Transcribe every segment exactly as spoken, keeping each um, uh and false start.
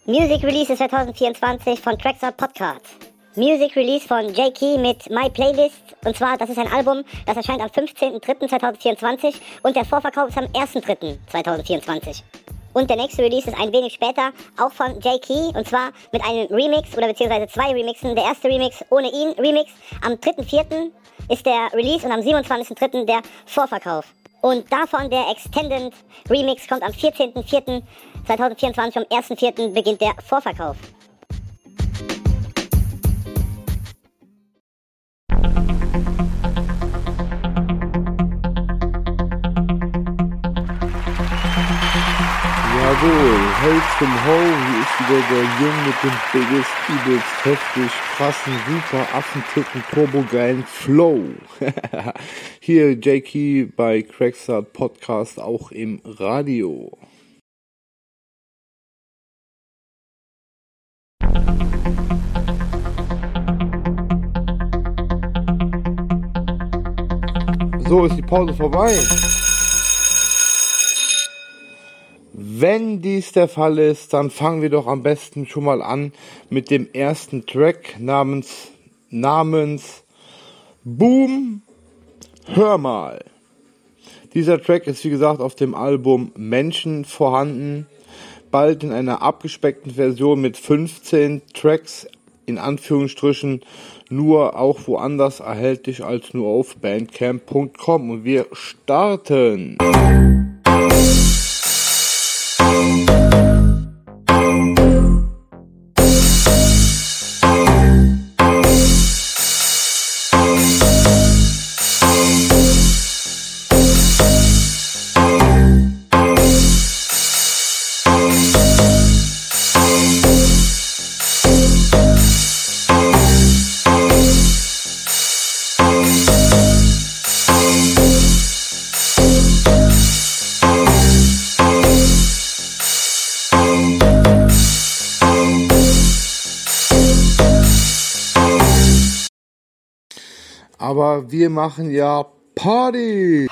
Music Release zwanzig vierundzwanzig von Trackstar Podcast. Music Release von J Key mit My Playlist. Und zwar, das ist ein Album, das erscheint am fünfzehnten dritten zweitausendvierundzwanzig und der Vorverkauf ist am ersten dritten zweitausendvierundzwanzig. Und der nächste Release ist ein wenig später, auch von J Key, und zwar mit einem Remix oder beziehungsweise zwei Remixen. Der erste Remix ohne ihn, Remix, am dritten vierten ist der Release und am siebenundzwanzigsten dritten der Vorverkauf. Und davon der Extended Remix kommt am vierzehnten vierten zweitausendvierundzwanzig, am ersten vierten beginnt der Vorverkauf. Jawohl, hey zum Ho, hier ist wieder der Junge mit dem biggest, übelst heftig, krassen, super, affenticken, turbogeilen Flow. Hier J Key bei Trackstar Podcast, auch im Radio. So, ist die Pause vorbei. Wenn dies der Fall ist, dann fangen wir doch am besten schon mal an mit dem ersten Track namens, namens Boom, hör mal. Dieser Track ist wie gesagt auf dem Album Menschen vorhanden, bald in einer abgespeckten Version mit fünfzehn Tracks, in Anführungsstrichen nur auch woanders erhältlich als nur auf bandcamp punkt com, und wir starten. Aber wir machen ja Party!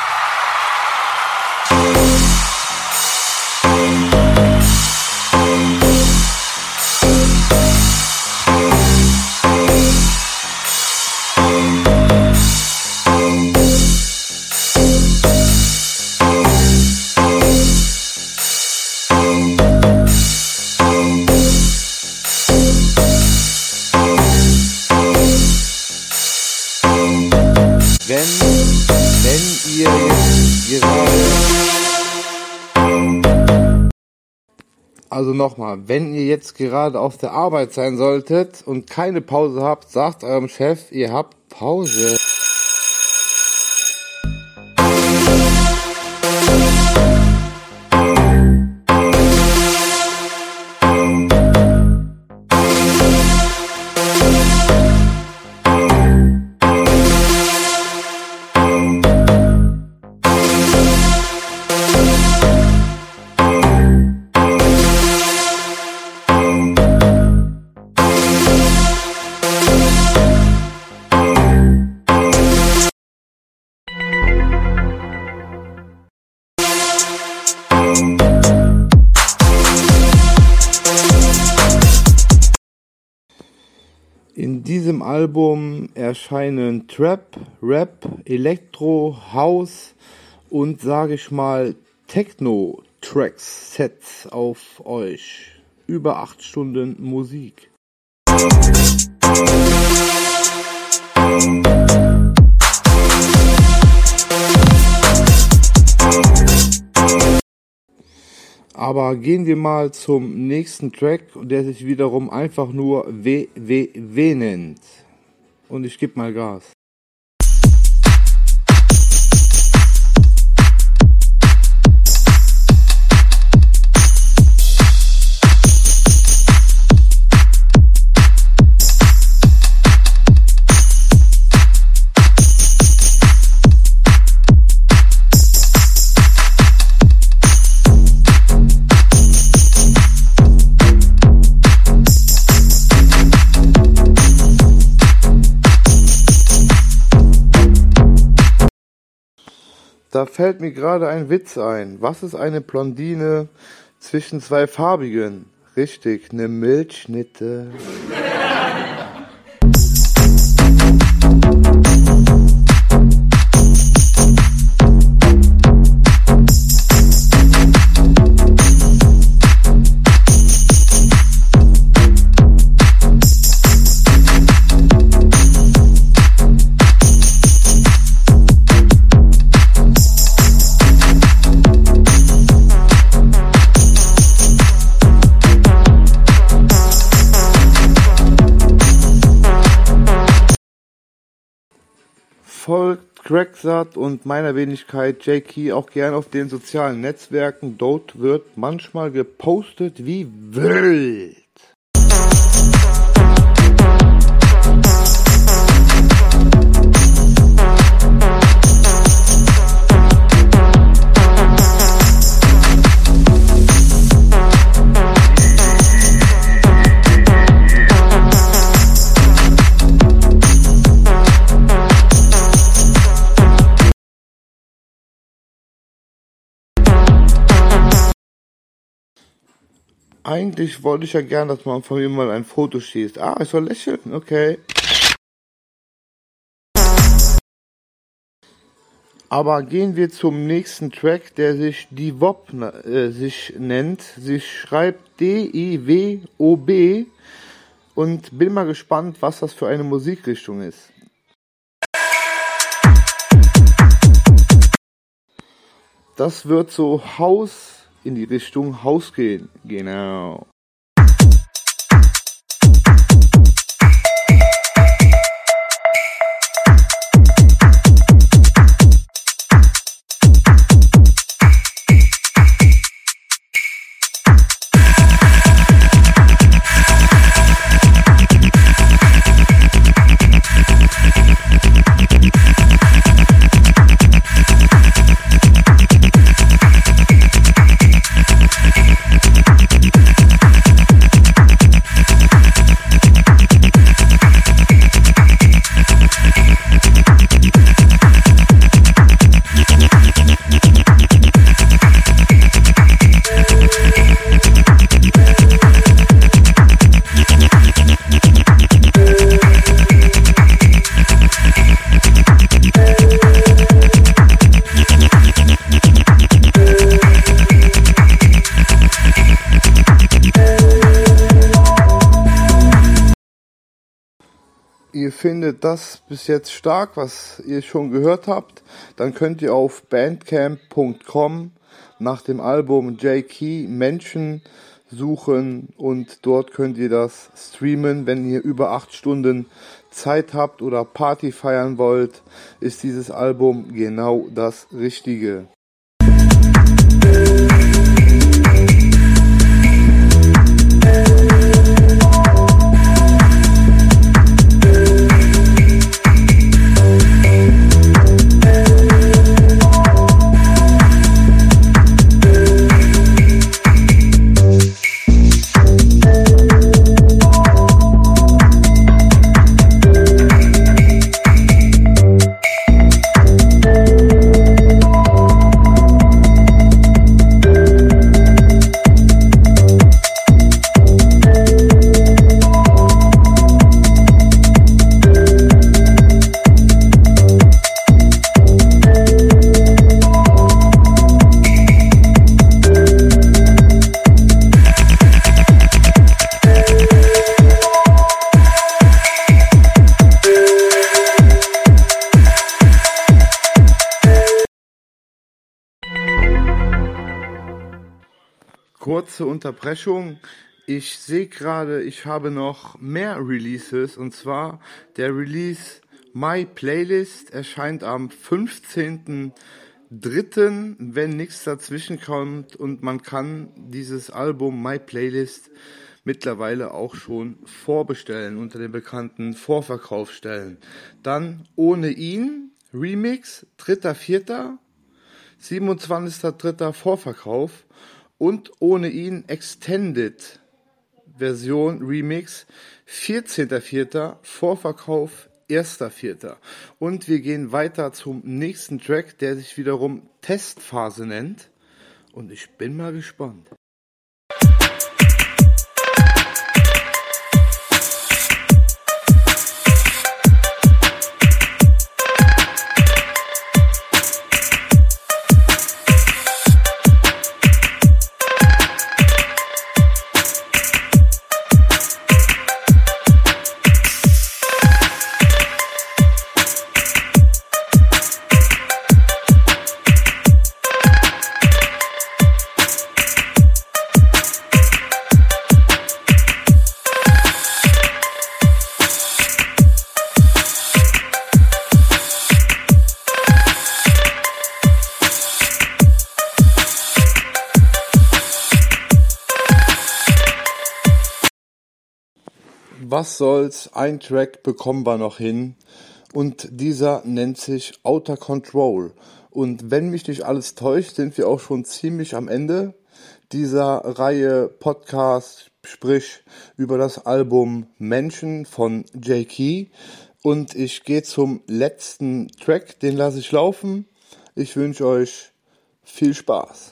Wenn, wenn ihr jetzt gerade, also nochmal, wenn ihr jetzt gerade auf der Arbeit sein solltet und keine Pause habt, sagt eurem Chef, ihr habt Pause. In diesem Album erscheinen Trap, Rap, Elektro, House und, sage ich mal, Techno-Tracks, Sets auf euch. Über acht Stunden Musik. Aber gehen wir mal zum nächsten Track, der sich wiederum einfach nur W W W nennt. Und ich gebe mal Gas. Da fällt mir gerade ein Witz ein. Was ist eine Blondine zwischen zwei Farbigen? Richtig, eine Milchschnitte. Folgt Cracksat und meiner Wenigkeit J Key auch gern auf den sozialen Netzwerken. Dort wird manchmal gepostet wie wild. Eigentlich wollte ich ja gern, dass man von mir mal ein Foto schießt. Ah, ich soll lächeln, okay. Aber gehen wir zum nächsten Track, der sich D W O B äh, sich nennt. Sie schreibt D I W O B und bin mal gespannt, was das für eine Musikrichtung ist. Das wird so Haus in die Richtung Haus gehen. Genau. Ihr findet das bis jetzt stark, was ihr schon gehört habt, dann könnt ihr auf bandcamp punkt com nach dem Album J Key Menschen suchen und dort könnt ihr das streamen. Wenn ihr über acht Stunden Zeit habt oder Party feiern wollt, ist dieses Album genau das Richtige. Kurze Unterbrechung. Ich sehe gerade, ich habe noch mehr Releases, und zwar der Release My Playlist erscheint am fünfzehnten dritten, wenn nichts dazwischen kommt, und man kann dieses Album My Playlist mittlerweile auch schon vorbestellen unter den bekannten Vorverkaufsstellen. Dann Ohne ihn Remix, dritter vierter, siebenundzwanzigster dritter Vorverkauf. Und Ohne ihn Extended Version Remix, vierzehnter vierter Vorverkauf, erster vierter Und wir gehen weiter zum nächsten Track, der sich wiederum Testphase nennt. Und ich bin mal gespannt. Was soll's, ein Track bekommen wir noch hin und dieser nennt sich Outer Control. Und wenn mich nicht alles täuscht, sind wir auch schon ziemlich am Ende dieser Reihe Podcast, sprich über das Album Menschen von Jay Key. Und ich gehe zum letzten Track, den lasse ich laufen. Ich wünsche euch viel Spaß.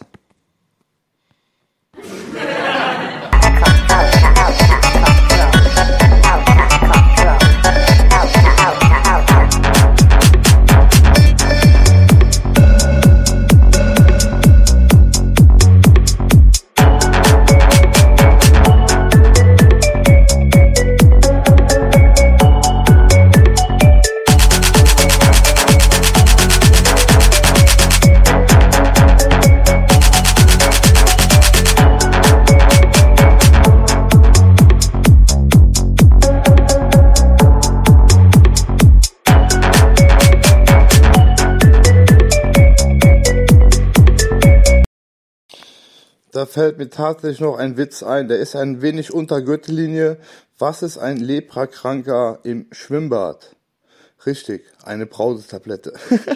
Da fällt mir tatsächlich noch ein Witz ein, der ist ein wenig unter Gürtellinie. Was ist ein Leprakranker im Schwimmbad? Richtig, eine Brausetablette.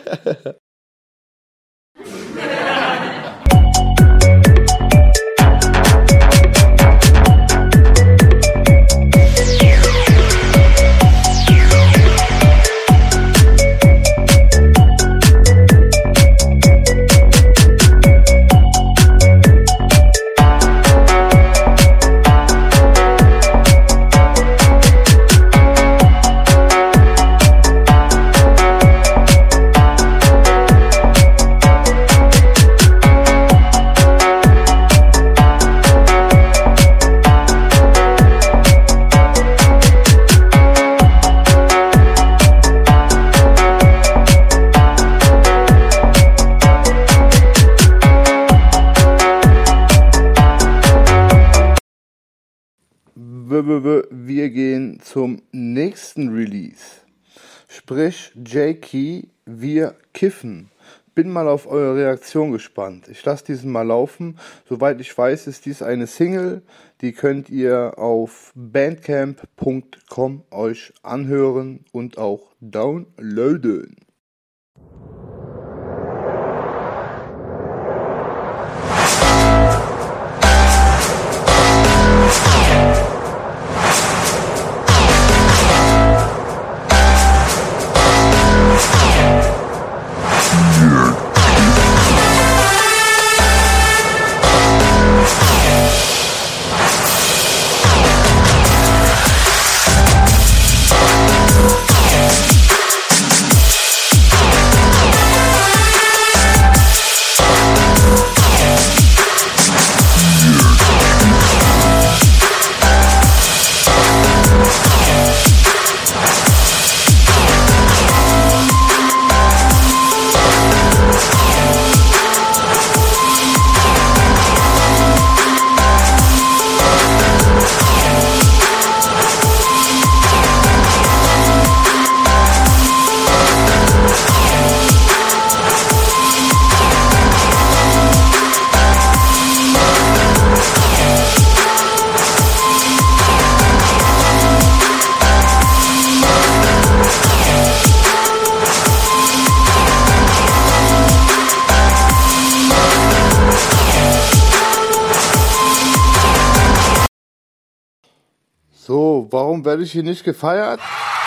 Wir gehen zum nächsten Release. Sprich, Jay Key, wir kiffen. Bin mal auf eure Reaktion gespannt. Ich lasse diesen mal laufen. Soweit ich weiß, ist dies eine Single. Die könnt ihr auf bandcamp punkt com euch anhören und auch downloaden. So, warum werde ich hier nicht gefeiert?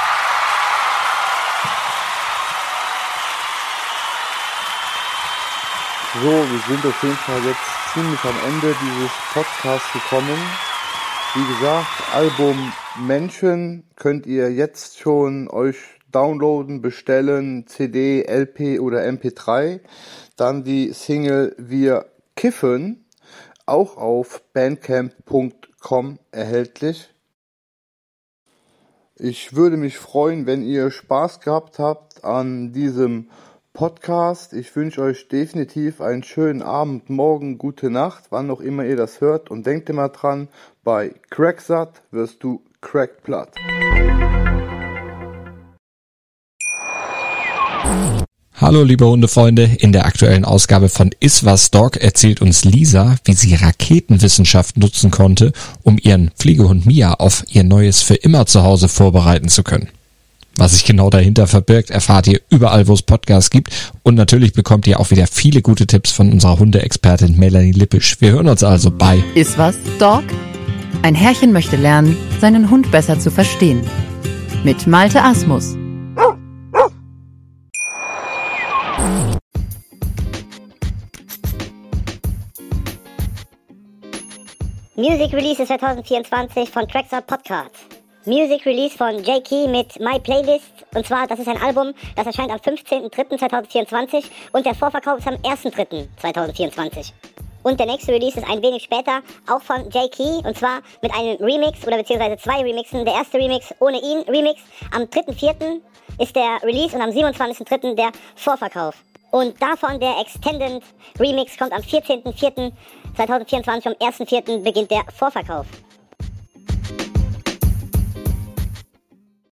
So, wir sind auf jeden Fall jetzt ziemlich am Ende dieses Podcasts gekommen. Wie gesagt, Album Menschen könnt ihr jetzt schon euch downloaden, bestellen, C D, L P oder M P drei. Dann die Single Wir kiffen, auch auf bandcamp punkt com erhältlich. Ich würde mich freuen, wenn ihr Spaß gehabt habt an diesem Podcast. Ich wünsche euch definitiv einen schönen Abend, morgen, gute Nacht, wann auch immer ihr das hört. Und denkt immer dran, bei Cracksatt wirst du crackplatt. Hallo liebe Hundefreunde, in der aktuellen Ausgabe von Iswas Dog erzählt uns Lisa, wie sie Raketenwissenschaft nutzen konnte, um ihren Pflegehund Mia auf ihr neues für immer Zuhause vorbereiten zu können. Was sich genau dahinter verbirgt, erfahrt ihr überall, wo es Podcasts gibt, und natürlich bekommt ihr auch wieder viele gute Tipps von unserer Hundeexpertin Melanie Lippisch. Wir hören uns also bei Iswas Dog? Ein Herrchen möchte lernen, seinen Hund besser zu verstehen. Mit Malte Asmus. Music Release zwanzig vierundzwanzig von Traxxas Podcast. Music Release von J Key mit My Playlist. Und zwar, das ist ein Album, das erscheint am fünfzehnten dritten zweitausendvierundzwanzig und der Vorverkauf ist am ersten dritten zweitausendvierundzwanzig. Und der nächste Release ist ein wenig später, auch von J Key, und zwar mit einem Remix oder beziehungsweise zwei Remixen. Der erste Remix ohne ihn Remix. Am dritten vierten ist der Release und am siebenundzwanzigsten dritten der Vorverkauf. Und davon der Extended Remix kommt am vierzehnten vierten zweitausendvierundzwanzig, am ersten vierten beginnt der Vorverkauf.